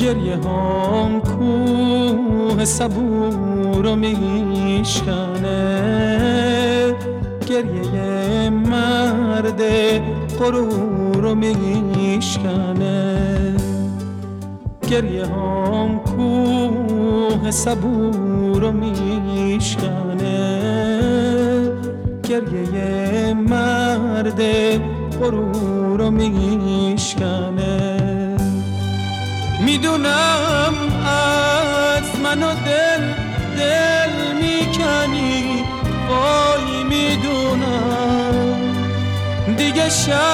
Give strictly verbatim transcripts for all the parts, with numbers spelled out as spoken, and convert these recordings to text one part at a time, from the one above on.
گریه هام کوه صبور رو میشکنه، گریه مرد غرور رو میشکنه. گریه هام کوه صبور رو میشکنه، گریه مرد غرور رو میشکنه. میدونم از من و دل دل میکنی، وای میدونم دیگه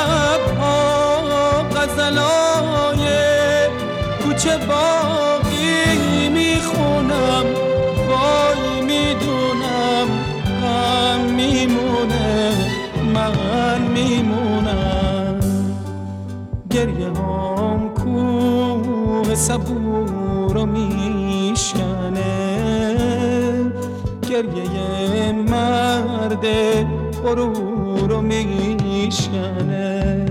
شبها غزلای کوچه باقی میخونم، وای میدونم غم میمونه من میمونم. گریه هام کوه صبور رو میشکنه، گریه مرد غرور رو میشکنه.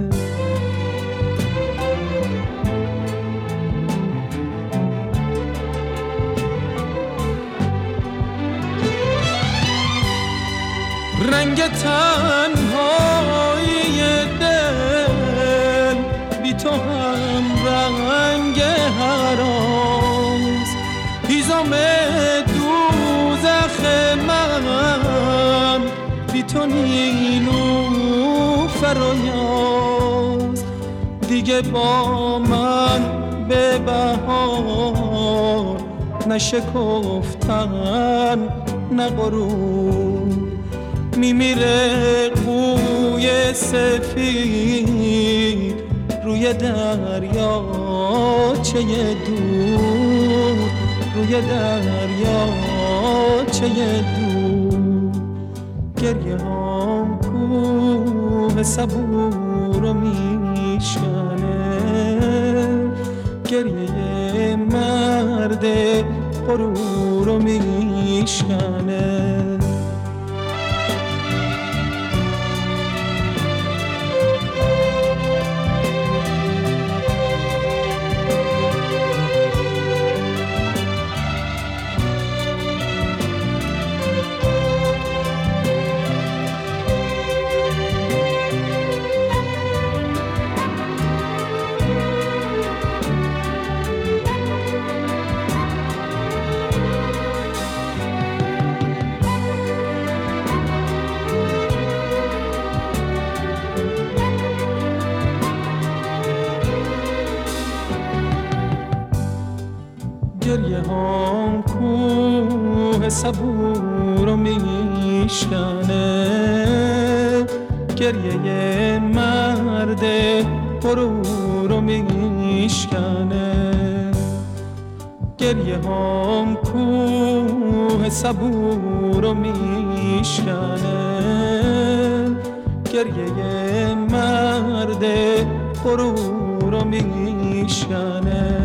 رنگ تنهایی دل بی تو هم رنگ هراز، هیزم دوزخ من بی تو نیلوفر و یاز. دیگه با من به بهار نشکفتن نه غرور، میمیره قوی سفید روی دریا چه دور، روی دریا چه دور. گریه هام کوه صبور رو میشکنه، گریه مرد غرور رو میشکنه. گریه هام کوه صبور رو میشکنه، گریه مرد غرور رو میشکنه. گریه هام کوه صبور رو میشکنه، گریه مرد غرور رو میشکنه.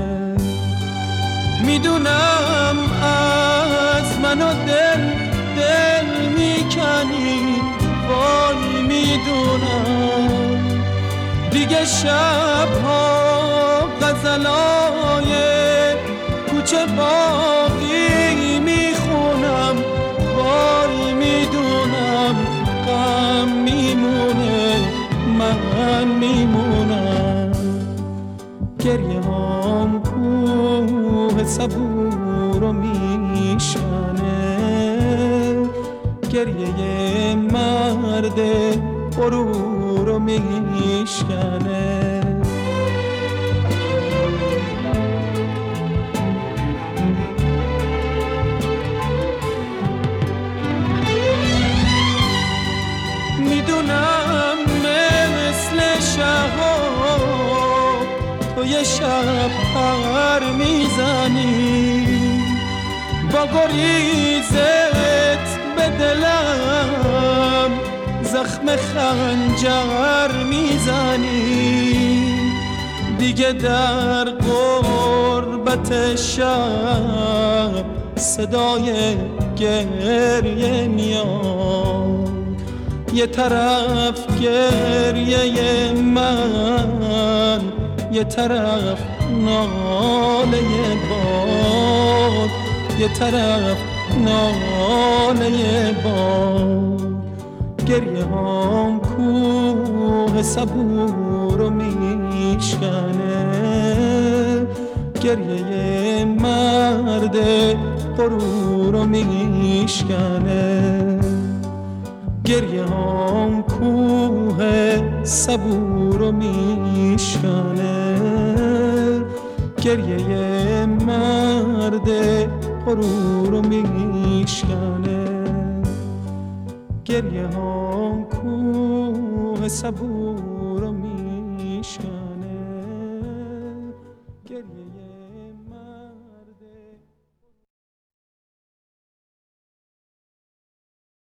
میدونم از من و دل دل میکنی، وای میدونم دیگه شبها غزلای کوچه باقی میخونم، وای میدونم غم میمونه من میمونم. گریه هام کوه صبور رو میشکنه، گریه مرد غرور رو میشکنه. میدونم مثل شهاب تو یه شب پر میزنی، با گریزت به دلم زخم خنجر میزنی. دیگه در غربت شب صدای گریه میاد، یه طرف گریه من یه طرف ناله باد، یه طرف ناله باد. گریه هم کوه صبور رو میشکنه، گریه مرد غرور رو میشکنه. گریه هم کوه صبور رو میشکنه، گریه مرد غرور رو میشکنه. گریه هم کوه صبور